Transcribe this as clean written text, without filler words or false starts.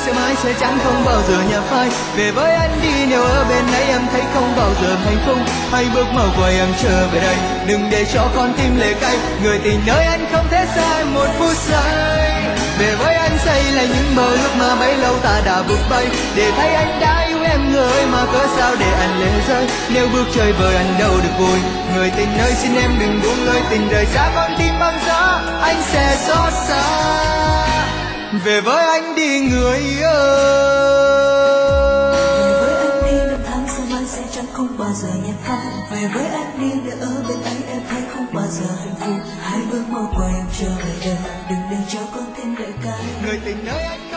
sẽ mãi sẽ chẳng không bao giờ nhạt phai. Về với anh đi, nếu ở bên ấy em thấy không bao giờ hạnh phúc, hãy bước mau quay em trở về đây, đừng để cho con tim lệ cay. Người tình nơi anh không thể sai một phút giây. Về với anh xây lại những mơ ước mà bấy lâu ta đã vụt bay, để thấy anh đã yêu em người ơi, mà cớ sao để anh lệ rơi. Nếu bước chơi vời anh đâu được vui, người tình ơi xin em đừng buông lơi, tình rời xa con tim băng giá anh sẽ xót xa. Về với anh đi người ơi. Về với anh đi, năm tháng sẽ mãi sẽ chẳng không bao giờ nhạt phai. Về với anh đi, để ở bên anh em thấy không bao giờ hạnh phúc, hãy bước mau quay em trở về đây, đừng để cho con tim lệ cay. Người tình ơi anh